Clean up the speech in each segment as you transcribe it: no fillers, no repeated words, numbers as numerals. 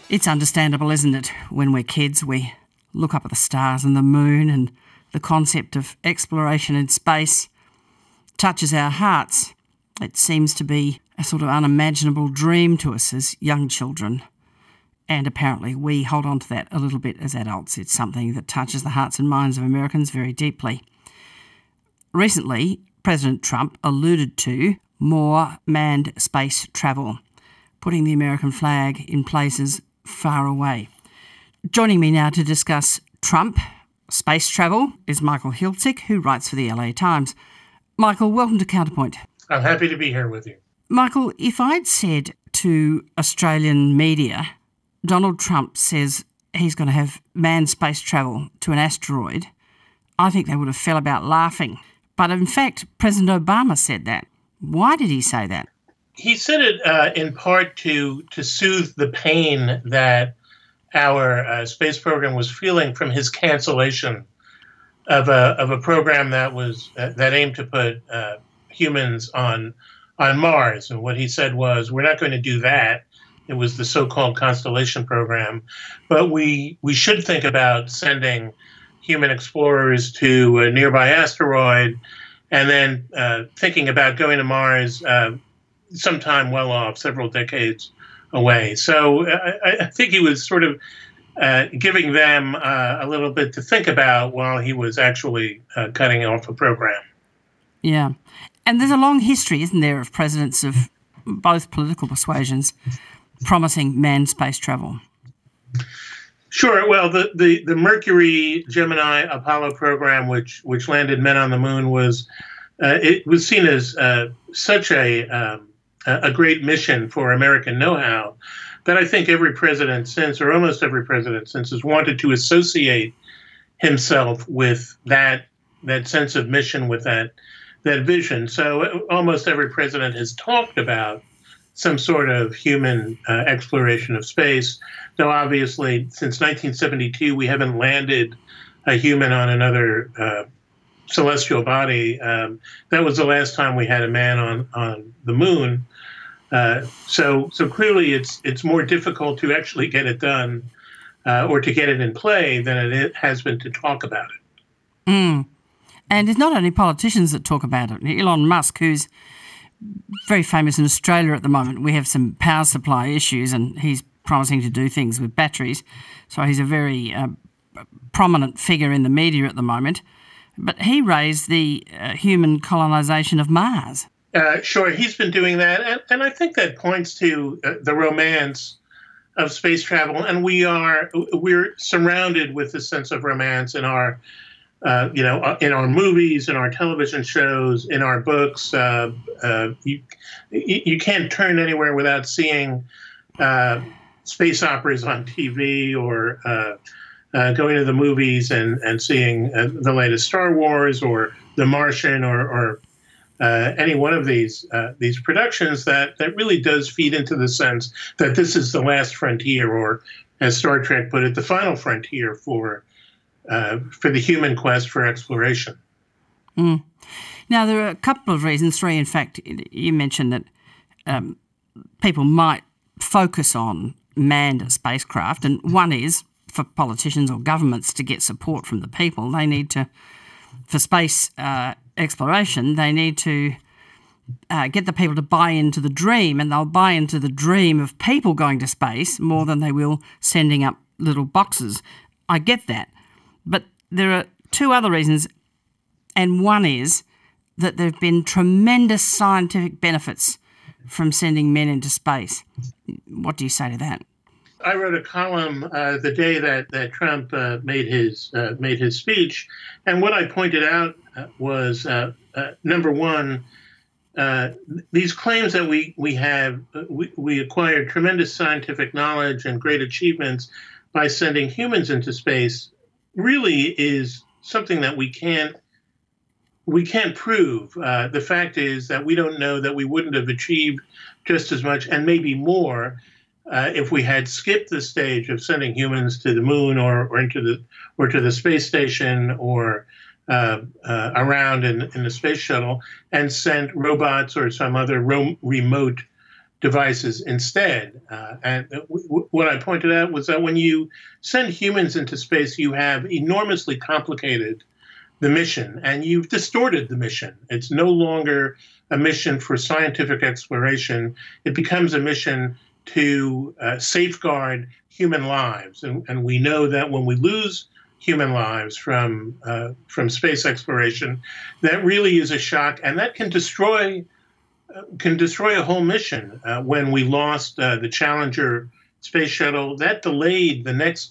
It's understandable, isn't it? When we're kids, we look up at the stars and the moon, and the concept of exploration in space touches our hearts. It seems to be a sort of unimaginable dream to us as young children. And apparently we hold on to that a little bit as adults. It's something that touches the hearts and minds of Americans very deeply. Recently, President Trump alluded to more manned space travel, putting the American flag in places far away. Joining me now to discuss Trump, space travel, is Michael Hiltzik, who writes for the LA Times. Michael, welcome to Counterpoint. I'm happy to be here with you. Michael, if I'd said to Australian media, Donald Trump says he's going to have manned space travel to an asteroid, I think they would have fell about laughing. But in fact, President Obama said that. Why did he say that? He said it in part to soothe the pain that our space program was feeling from his cancellation of a program that aimed to put humans on Mars. And what he said was, we're not going to do that. It was the so-called Constellation program, but we should think about sending human explorers to a nearby asteroid, and then thinking about going to Mars sometime well off, several decades away. So I think he was sort of giving them a little bit to think about while he was actually cutting off a program. Yeah. And there's a long history, isn't there, of presidents of both political persuasions promising manned space travel. Sure. Well, the Mercury, Gemini, Apollo program, which landed men on the moon, was seen as such a great mission for American know-how that I think every president since, or almost every president since, has wanted to associate himself with that sense of mission, with that vision. So almost every president has talked about some sort of human exploration of space, though obviously since 1972 we haven't landed a human on another celestial body. That was the last time we had a man on the moon. So clearly it's more difficult to actually get it done or to get it in play than it has been to talk about it. And it's not only politicians that talk about it. Elon Musk, who's very famous in Australia at the moment, we have some power supply issues and he's promising to do things with batteries. So he's a very prominent figure in the media at the moment. But he raised the human colonisation of Mars. Sure, he's been doing that. And I think that points to the romance of space travel. And we're surrounded with this sense of romance in our in our movies, in our television shows, in our books. You can't turn anywhere without seeing space operas on TV, or going to the movies and seeing the latest Star Wars or The Martian, or any one of these productions that really does feed into the sense that this is the last frontier, or as Star Trek put it, the final frontier for the human quest for exploration. Now, there are a couple of reasons, three in fact. You mentioned that people might focus on manned spacecraft, and one is for politicians or governments to get support from the people. They need to, for space exploration, they need to get the people to buy into the dream, and they'll buy into the dream of people going to space more than they will sending up little boxes. I get that. But there are two other reasons, and one is that there have been tremendous scientific benefits from sending men into space. What do you say to that? I wrote a column the day that Trump made his speech, and what I pointed out was number one, these claims that we acquired tremendous scientific knowledge and great achievements by sending humans into space really is something that we can't prove. The fact is that we don't know that we wouldn't have achieved just as much and maybe more if we had skipped the stage of sending humans to the moon or to the space station or around in the space shuttle, and sent robots or some other remote devices instead. What I pointed out was that when you send humans into space, you have enormously complicated the mission, and you've distorted the mission. It's no longer a mission for scientific exploration. It becomes a mission to safeguard human lives. And we know that when we lose human lives from space exploration, that really is a shock, and that can destroy a whole mission. When we lost the Challenger space shuttle, that delayed the next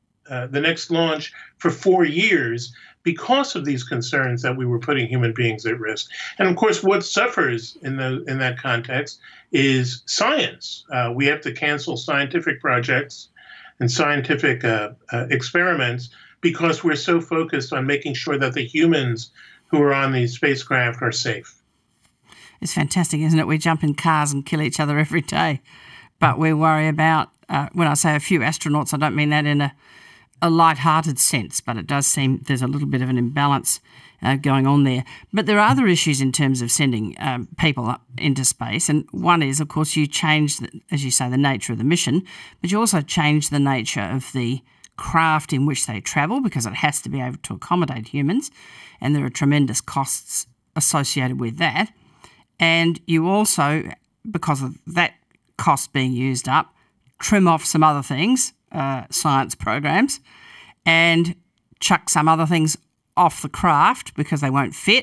launch for 4 years because of these concerns that we were putting human beings at risk. And of course, what suffers in that context is science. We have to cancel scientific projects and scientific experiments because we're so focused on making sure that the humans who are on these spacecraft are safe. It's fantastic, isn't it? We jump in cars and kill each other every day, but we worry about, when I say a few astronauts, I don't mean that in a light-hearted sense, but it does seem there's a little bit of an imbalance going on there. But there are other issues in terms of sending people up into space, and one is, of course, you change, as you say, the nature of the mission, but you also change the nature of the craft in which they travel, because it has to be able to accommodate humans, and there are tremendous costs associated with that. And you also, because of that cost being used up, trim off some other things, science programs, and chuck some other things off the craft because they won't fit,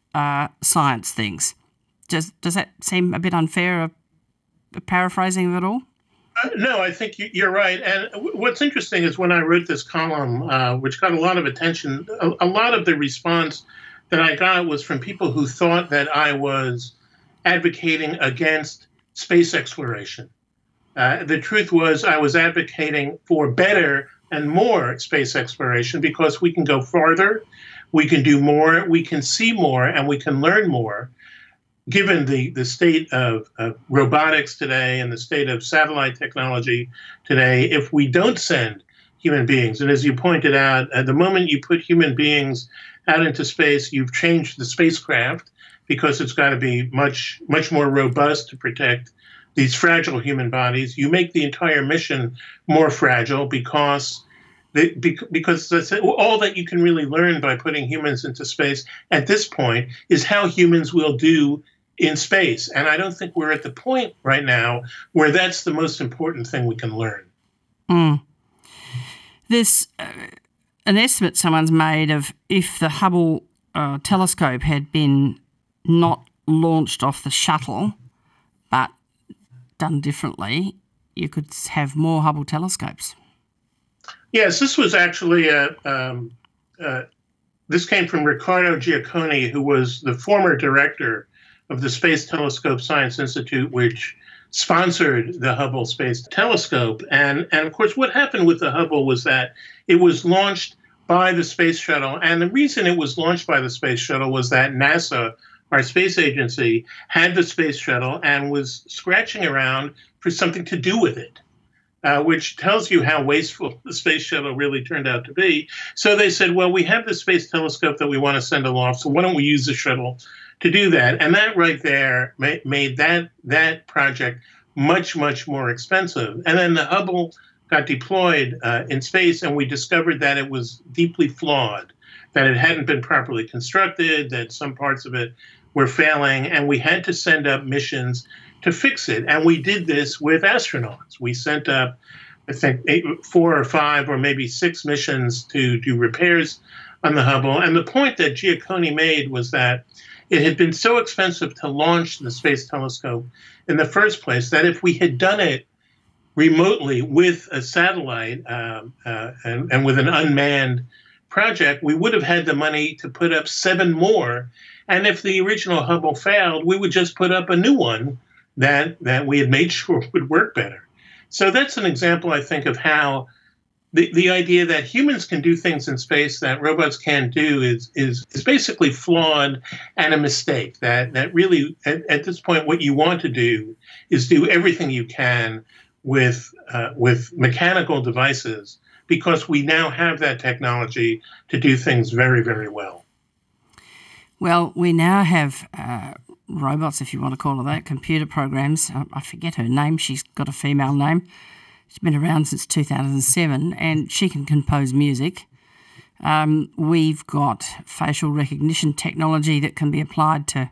science things. Does that seem a bit unfair, a paraphrasing of it all? No, I think you're right. And what's interesting is when I wrote this column, which got a lot of attention, a lot of the response that I got was from people who thought that I was advocating against space exploration. The truth was I was advocating for better and more space exploration because we can go farther, we can do more, we can see more, and we can learn more. Given the state of robotics today and the state of satellite technology today, if we don't send human beings, and as you pointed out, at the moment you put human beings out into space, you've changed the spacecraft because it's got to be much more robust to protect these fragile human bodies. You make the entire mission more fragile because all that you can really learn by putting humans into space at this point is how humans will do in space. And I don't think we're at the point right now where that's the most important thing we can learn. There's an estimate someone's made of if the Hubble telescope had been not launched off the shuttle, but done differently, you could have more Hubble telescopes. Yes, this was actually this came from Riccardo Giacconi, who was the former director of the Space Telescope Science Institute, which sponsored the Hubble Space Telescope. And of course, what happened with the Hubble was that it was launched by the Space Shuttle. And the reason it was launched by the Space Shuttle was that NASA, our space agency, had the Space Shuttle and was scratching around for something to do with it, which tells you how wasteful the Space Shuttle really turned out to be. So they said, well, we have the Space Telescope that we want to send aloft, so why don't we use the shuttle to do that? And that right there made that project much more expensive. And then the Hubble got deployed in space, and we discovered that it was deeply flawed, that it hadn't been properly constructed, that some parts of it were failing, and we had to send up missions to fix it. And we did this with astronauts. We sent up, I think, 4 or 5 or maybe 6 missions to do repairs on the Hubble. And the point that Giacconi made was that it had been so expensive to launch the Space Telescope in the first place that if we had done it remotely with a satellite and with an unmanned project, we would have had the money to put up 7 more. And if the original Hubble failed, we would just put up a new one that we had made sure would work better. So that's an example, I think, of how the idea that humans can do things in space that robots can't do is basically flawed and a mistake. That really, at this point, what you want to do is do everything you can with mechanical devices, because we now have that technology to do things very well. Well, we now have robots, if you want to call it that, computer programs. I forget her name. She's got a female name. She's been around since 2007, and she can compose music. We've got facial recognition technology that can be applied to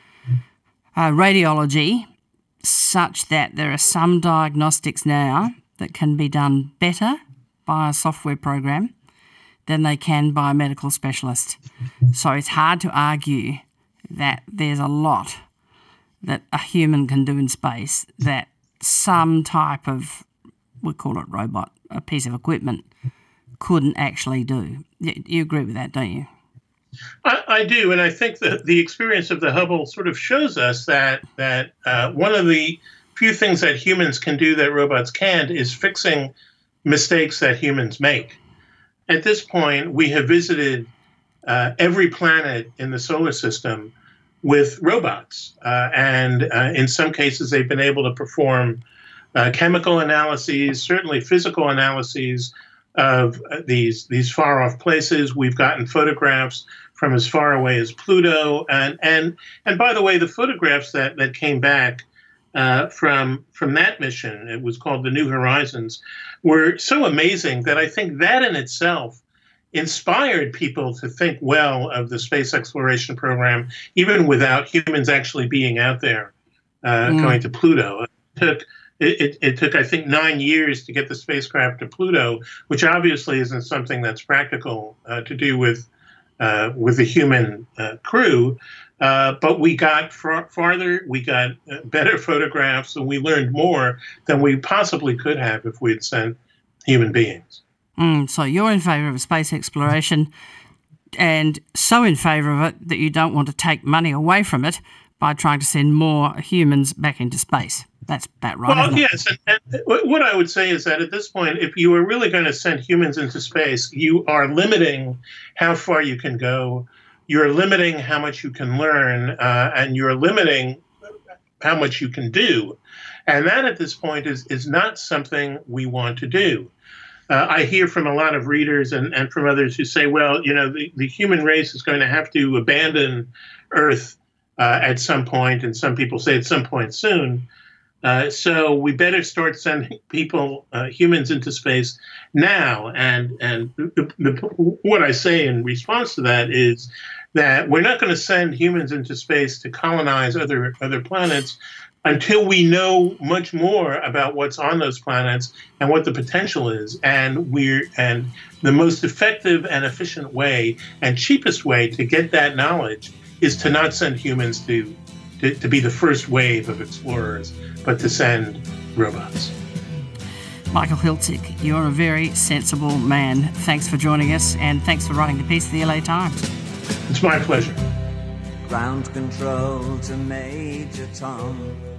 radiology, such that there are some diagnostics now that can be done better by a software program than they can by a medical specialist. So it's hard to argue that there's a lot that a human can do in space that some type of, we call it robot, a piece of equipment, couldn't actually do. You agree with that, don't you? I do, and I think that the experience of the Hubble sort of shows us that one of the few things that humans can do that robots can't is fixing mistakes that humans make. At this point, we have visited every planet in the solar system with robots, and in some cases, they've been able to perform chemical analyses, certainly physical analyses of these far off places. We've gotten photographs from as far away as Pluto, and by the way, the photographs that came back from that mission, it was called the New Horizons, were so amazing that I think that in itself inspired people to think well of the space exploration program, even without humans actually being out there going to Pluto. It took, I think, 9 years to get the spacecraft to Pluto, which obviously isn't something that's practical to do with the human crew. But we got farther, we got better photographs, and we learned more than we possibly could have if we had sent human beings. So you're in favour of space exploration, and so in favour of it that you don't want to take money away from it by trying to send more humans back into space. That's about right. Well, yes. And what I would say is that at this point, if you are really going to send humans into space, you are limiting how far you can go. You're limiting how much you can learn, and you're limiting how much you can do. And that at this point is not something we want to do. I hear from a lot of readers and from others who say, well, the human race is going to have to abandon Earth at some point, and some people say at some point soon. So we better start sending humans into space now. And what I say in response to that is that we're not going to send humans into space to colonize other planets until we know much more about what's on those planets and what the potential is. And the most effective and efficient way and cheapest way to get that knowledge is to not send humans to be the first wave of explorers, but to send robots. Michael Hiltzik, you're a very sensible man. Thanks for joining us, and thanks for writing the piece of the LA Times. It's my pleasure. Ground control to Major Tom.